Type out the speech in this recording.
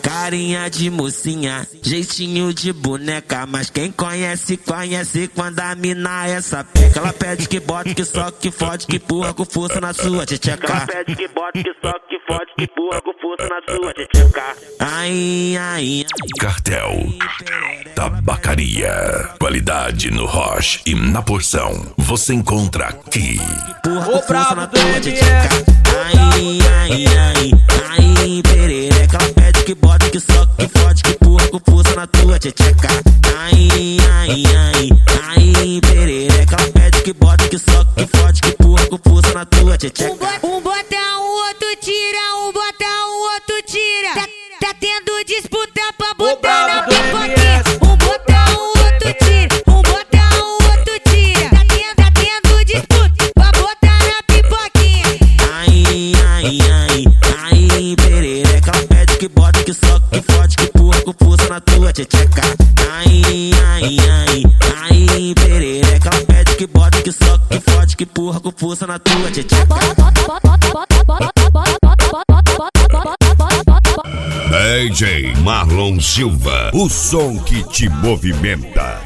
Carinha de mocinha, jeitinho de boneca. Mas quem conhece, conhece quando a mina é sapeca. Ela pede que bota, que soca, que fode, que empurra com força na sua tcheca. Ela pede que bota, que soca, que fode, que empurra com força na sua tcheca. Ai, ai, ai. Cartel Tabacaria. Qualidade no Roche e na porção. Você encontra aqui. Empurra com força na tua tcheca. Ai, ai, ai. Ai, perereca. Ela pede que bota, que soca, que fode, que empurra com força na tua tcheca. Ai, ai, ai. Ai, perereca. Ela pede que bota, que soca, que fode, que empurra com força na tua tcheca. Um bota, um outro tira, um bota, um outro tira. Tá tendo disputa pra botar na pipoquinha. Um bota, um outro tira, um bota, um outro tira. Tá tendo disputa pra botar na pipoquinha. Ai, ai, ai. Ai, perereca. Ela pede que bota, que soca, que fode, que empurra com força na tua tcheca. Ai, ai, ai. Ai, perereca. Ela pede que bota, que soca, que fode, que empurra com força na tua tcheca. DJ Marlon Silva, o som que te movimenta.